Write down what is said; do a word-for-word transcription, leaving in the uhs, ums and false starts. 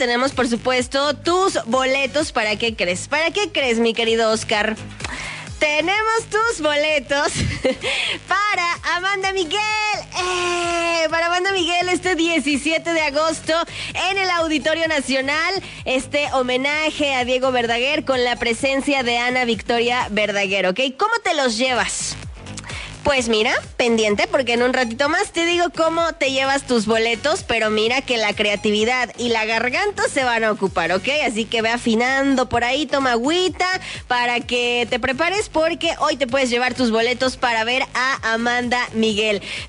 tenemos, por supuesto, tus boletos. ¿Para qué crees? ¿Para qué crees, mi querido Oscar? Tenemos tus boletos para Amanda Miguel. ¡Eh! Para Amanda Miguel este diecisiete de agosto en el Auditorio Nacional. Este homenaje a Diego Verdaguer con la presencia de Ana Victoria Verdaguer, ¿ok? ¿Cómo te los llevas? Pues mira, pendiente, porque en un ratito más te digo cómo te llevas tus boletos, pero mira que la creatividad y la garganta se van a ocupar, ¿ok? Así que ve afinando por ahí, toma agüita para que te prepares, porque hoy te puedes llevar tus boletos para ver a Amanda Miguel.